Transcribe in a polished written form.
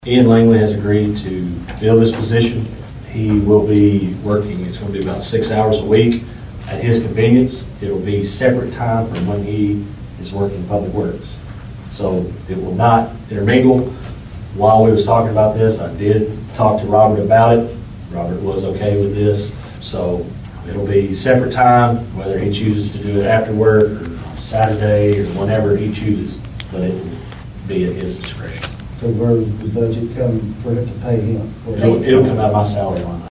Ian Langley has agreed to fill this position. He will be working, it's going to be about 6 hours a week at his convenience. It will be separate time from when he is working Public Works. So it will not intermingle. While we was talking about this, I did talk to Robert about it. Robert was okay with this. So it'll be separate time, whether he chooses to do it after work or Saturday or whenever he chooses, but it will be at his discretion. So where does the budget come for him to pay him? It'll come out of my salary line.